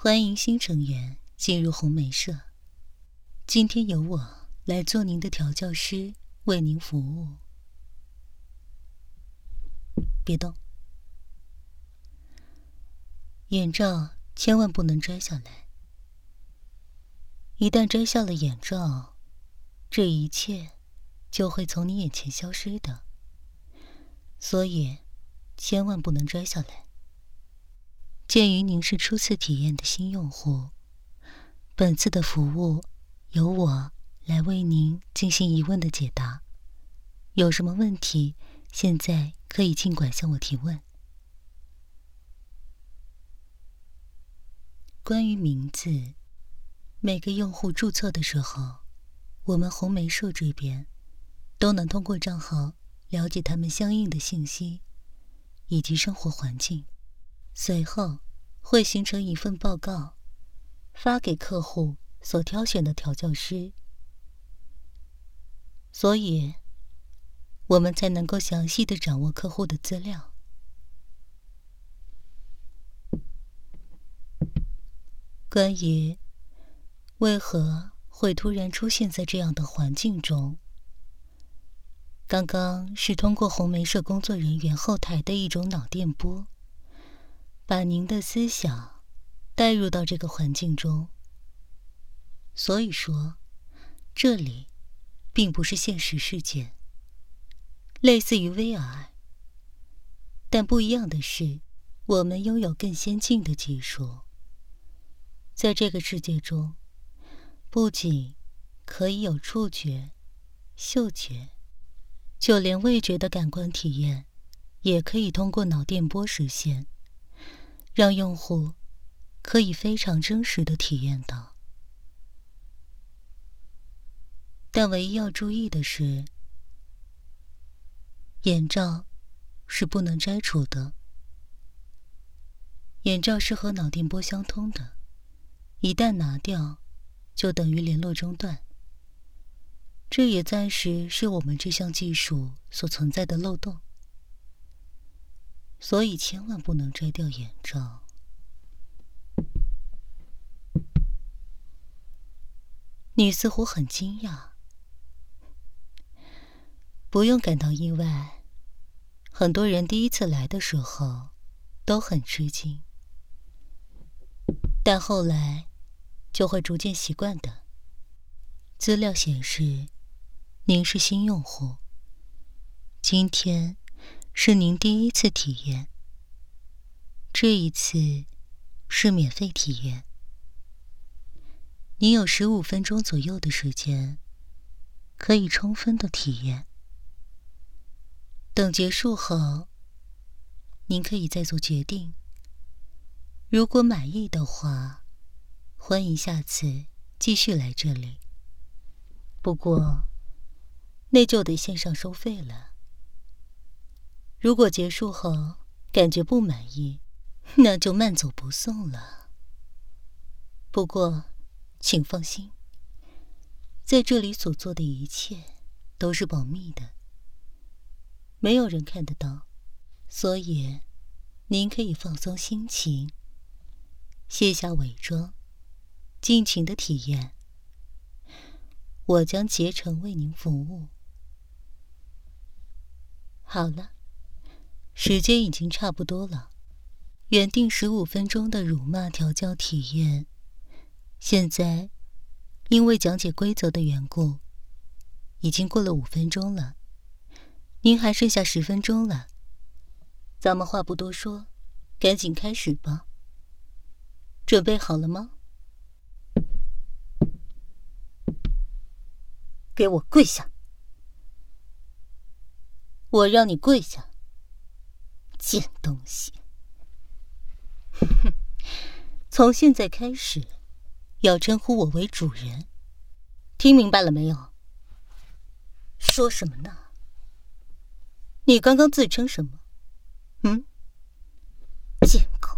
欢迎新成员进入红梅社。今天由我来做您的调教师，为您服务。别动，眼罩千万不能摘下来。一旦摘下了眼罩，这一切就会从你眼前消失的，所以千万不能摘下来。鉴于您是初次体验的新用户，本次的服务由我来为您进行疑问的解答。有什么问题，现在可以尽管向我提问。关于名字，每个用户注册的时候，我们红梅社这边都能通过账号了解他们相应的信息以及生活环境，随后会形成一份报告，发给客户所挑选的调教师，所以我们才能够详细地掌握客户的资料。关于为何会突然出现在这样的环境中，刚刚是通过红梅社工作人员后台的一种脑电波，把您的思想带入到这个环境中。所以说，这里并不是现实世界，类似于 VR， 但不一样的是，我们拥有更先进的技术。在这个世界中，不仅可以有触觉、嗅觉，就连味觉的感官体验也可以通过脑电波实现，让用户可以非常真实地体验到。但唯一要注意的是，眼罩是不能摘除的。眼罩是和脑电波相通的，一旦拿掉，就等于联络中断。这也暂时是我们这项技术所存在的漏洞，所以千万不能摘掉眼罩。你似乎很惊讶，不用感到意外，很多人第一次来的时候都很吃惊，但后来就会逐渐习惯的。资料显示，您是新用户，今天是您第一次体验，这一次是免费体验。你有15分钟左右的时间，可以充分的体验。等结束后，您可以再做决定。如果满意的话，欢迎下次继续来这里。不过，那就得线上收费了。如果结束后感觉不满意，那就慢走不送了。不过，请放心，在这里所做的一切都是保密的，没有人看得到，所以您可以放松心情，卸下伪装，尽情的体验。我将竭诚为您服务。好了，时间已经差不多了，原定15分钟的辱骂调教体验，现在因为讲解规则的缘故，已经过了5分钟了，您还剩下10分钟了。咱们话不多说，赶紧开始吧。准备好了吗？给我跪下！我让你跪下，贱东西！哼，从现在开始，要称呼我为主人，听明白了没有？说什么呢？你刚刚自称什么？贱狗！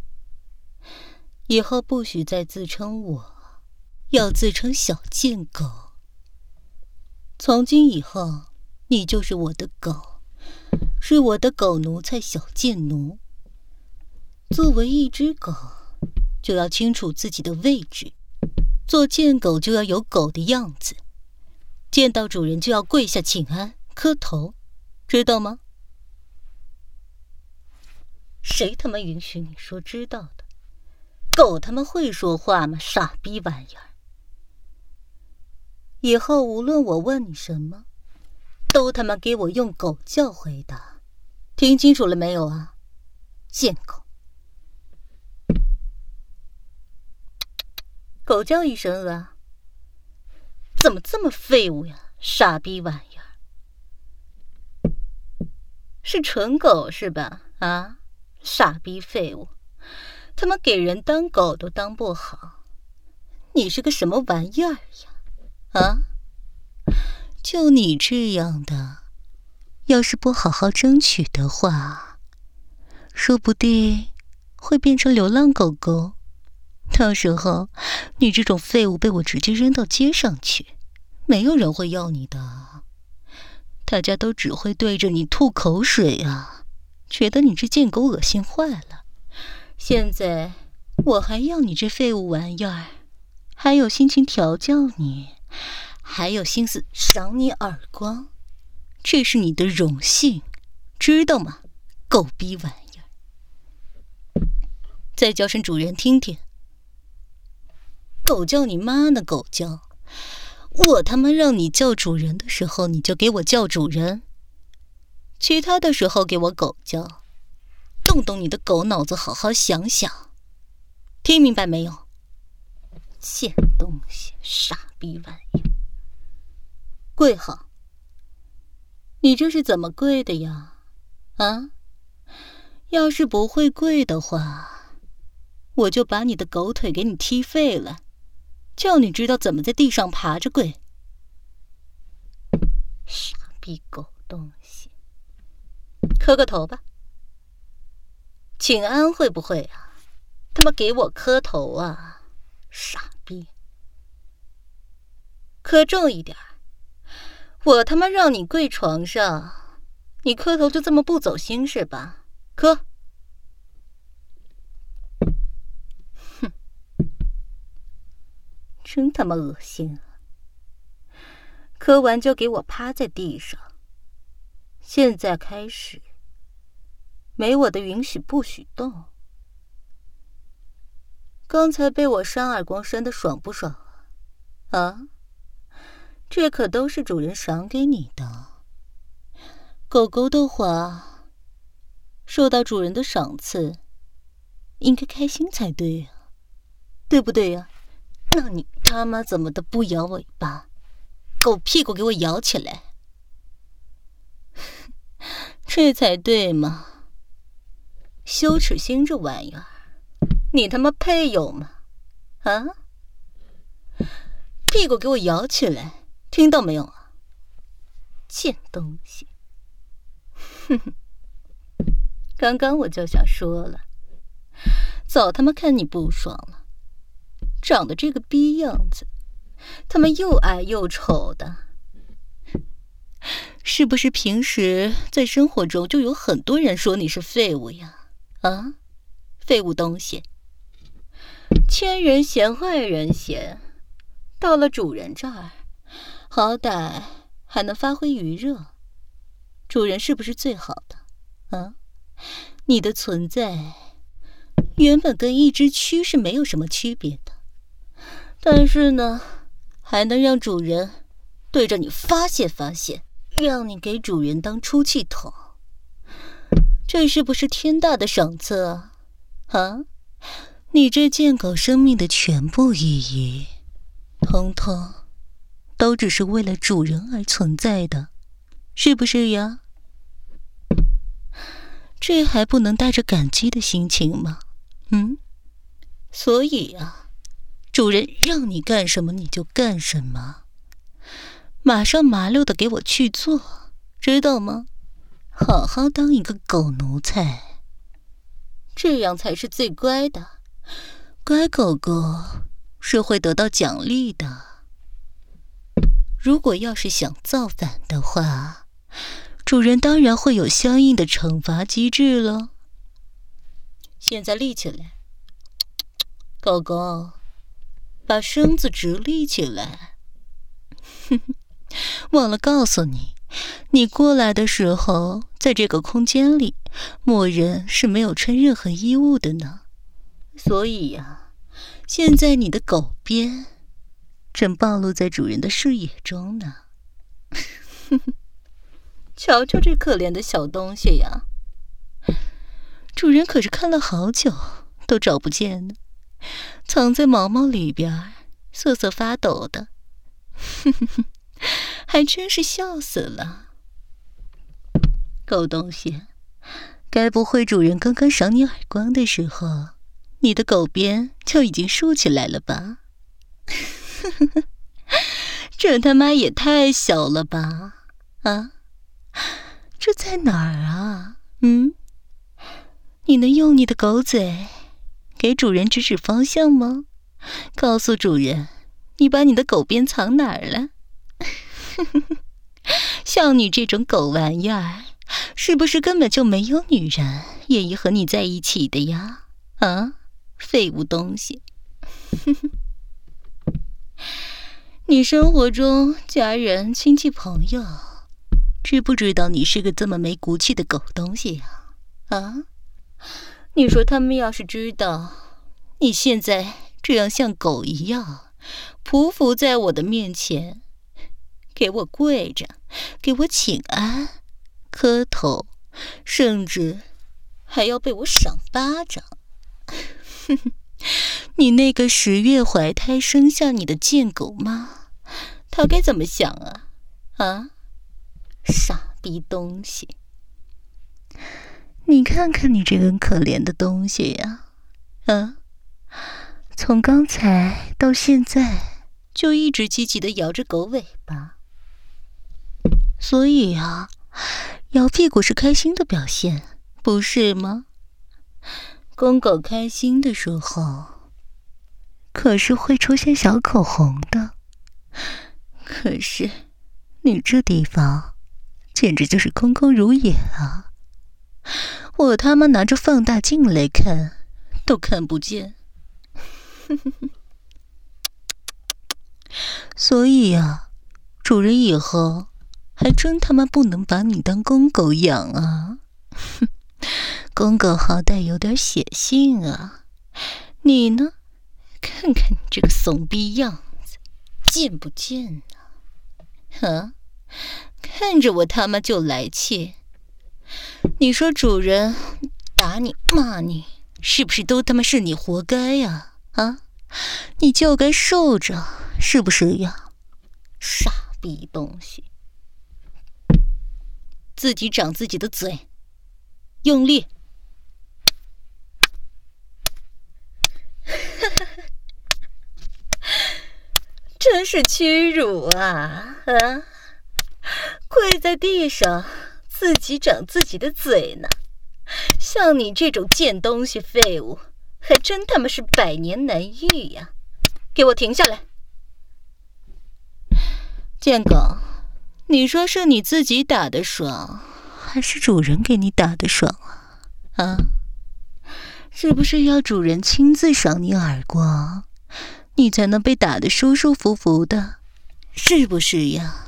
以后不许再自称我，要自称小贱狗。从今以后，你就是我的狗，是我的狗奴才小贱奴。作为一只狗， 就要清楚自己的位置，做贱狗就要有狗的样子，见到主人就要跪下请安磕头，知道吗？谁他妈允许你说知道的？狗他妈会说话吗？傻逼玩意儿！以后无论我问你什么，都他妈给我用狗叫回答，听清楚了没有啊？贱狗！狗叫一声啊！怎么这么废物呀？傻逼玩意儿！是纯狗是吧？啊，傻逼废物！他妈给人当狗都当不好，你是个什么玩意儿呀？啊！就你这样的，要是不好好争取的话，说不定会变成流浪狗狗。到时候你这种废物被我直接扔到街上去，没有人会要你的，大家都只会对着你吐口水啊，觉得你这贱狗恶心坏了。现在我还要你这废物玩意儿，还有心情调教你，还有心思赏你耳光，这是你的荣幸，知道吗？狗逼玩意儿！再叫声主人听听。狗叫你妈呢！狗叫！我他妈让你叫主人的时候，你就给我叫主人；其他的时候给我狗叫。动动你的狗脑子，好好想想，听明白没有？贱东西，傻逼玩意！跪好！你这是怎么跪的呀？啊？要是不会跪的话，我就把你的狗腿给你踢废了。叫你知道怎么在地上爬着跪。傻逼狗东西，磕个头吧。请安会不会啊？他妈给我磕头啊！傻逼，磕重一点。我他妈让你跪床上，你磕头就这么不走心是吧？磕。真他妈恶心啊！磕完就给我趴在地上。现在开始，没我的允许不许动。刚才被我扇耳光扇得爽不爽啊？啊？这可都是主人赏给你的。狗狗的话，受到主人的赏赐，应该开心才对啊，对不对呀？那你他妈怎么的不摇尾巴？狗屁股给我摇起来！这才对嘛！羞耻心这玩意儿，你他妈配有吗？啊！屁股给我摇起来，听到没有啊？贱东西！哼哼，刚刚我就想说了，早他妈看你不爽了。长得这个逼样子，他们又矮又丑的，是不是平时在生活中就有很多人说你是废物呀？啊，废物东西！千人嫌万人嫌，到了主人这儿，好歹还能发挥余热。主人是不是最好的？啊，你的存在原本跟一只蛆是没有什么区别的。但是呢，还能让主人对着你发泄发泄，让你给主人当出气筒，这是不是天大的赏赐啊？啊，你这贱狗生命的全部意义，统统都只是为了主人而存在的，是不是呀？这还不能带着感激的心情吗？所以啊，主人让你干什么你就干什么，马上麻溜的给我去做，知道吗？好好当一个狗奴才，这样才是最乖的。乖狗狗是会得到奖励的。如果要是想造反的话，主人当然会有相应的惩罚机制了。现在立起来， 狗狗，把身子直立起来。忘了告诉你，你过来的时候，在这个空间里，默认是没有穿任何衣物的呢。所以呀，现在你的狗鞭正暴露在主人的视野中呢。瞧瞧这可怜的小东西呀，主人可是看了好久都找不见呢，藏在毛毛里边，瑟瑟发抖的。还真是笑死了。狗东西，该不会主人刚刚赏你耳光的时候，你的狗鞭就已经竖起来了吧？这他妈也太小了吧！啊，这在哪儿啊？你能用你的狗嘴给主人指指方向吗？告诉主人，你把你的狗鞭藏哪儿了？像你这种狗玩意儿，是不是根本就没有女人愿意和你在一起的呀？啊，废物东西！你生活中家人、亲戚、朋友，知不知道你是个这么没骨气的狗东西呀？啊，你说他们要是知道你现在这样像狗一样匍匐在我的面前，给我跪着，给我请安，磕头，甚至还要被我赏巴掌。你那个10月怀胎生下你的贱狗妈，她该怎么想啊？啊，傻逼东西！你看看你这个可怜的东西呀，从刚才到现在就一直积极地摇着狗尾巴。所以啊，摇屁股是开心的表现，不是吗？公狗开心的时候，可是会出现小口红的。可是你这地方简直就是空空如也啊！我他妈拿着放大镜来看都看不见。所以啊，主人以后还真他妈不能把你当公狗养啊！公狗好歹有点血性啊，你呢？看看你这个怂逼样子，贱不贱啊？看着我他妈就来气。你说主人打你骂你，是不是都他妈是你活该呀？啊，你就该受着，是不是呀？傻逼东西！自己长自己的嘴，用力！真是屈辱啊！跪在地上，自己长自己的嘴呢。像你这种贱东西废物，还真他妈是百年难遇呀！给我停下来！贱狗，你说是你自己打的爽，还是主人给你打的爽啊？是不是要主人亲自赏你耳光，你才能被打得舒舒服服的？是不是呀？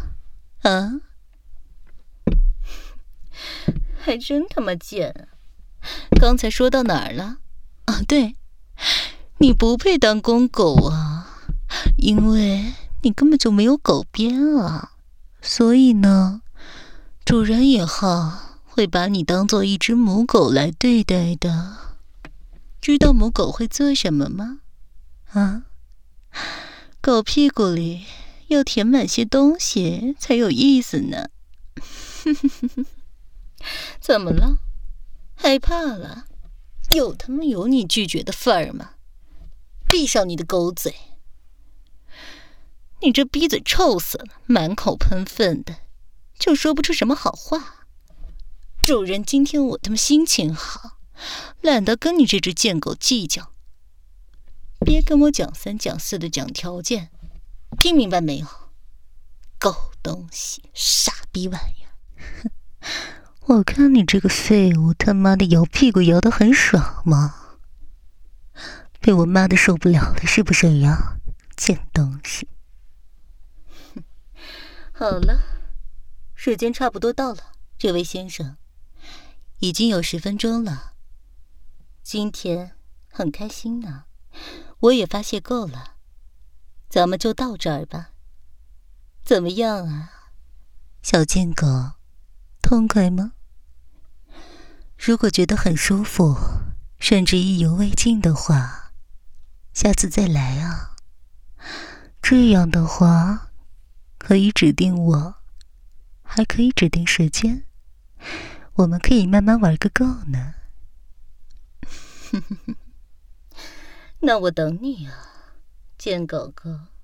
还真他妈贱啊！刚才说到哪儿了？对，你不配当公狗啊，因为你根本就没有狗鞭啊。所以呢，主人以后会把你当做一只母狗来对待的。知道母狗会做什么吗？狗屁股里要填满些东西才有意思呢。怎么了？害怕了？有他妈有你拒绝的份儿吗？闭上你的狗嘴！你这逼嘴臭死了，满口喷粪的，就说不出什么好话。主人，今天我他妈心情好，懒得跟你这只贱狗计较。别跟我讲三讲四的讲条件，听明白没有？狗东西，傻逼玩意儿！我看你这个废物他妈的摇屁股摇得很爽吗？ 被我骂得受不了了，是不是呀？贱东西！好了，时间差不多到了，这位先生，已经有10分钟了。今天很开心呢，我也发泄够了，咱们就到这儿吧。怎么样啊，小贱狗，痛快吗？如果觉得很舒服，甚至意犹未尽的话，下次再来啊。这样的话，可以指定我，还可以指定时间，我们可以慢慢玩个够呢。那我等你啊，贱狗狗。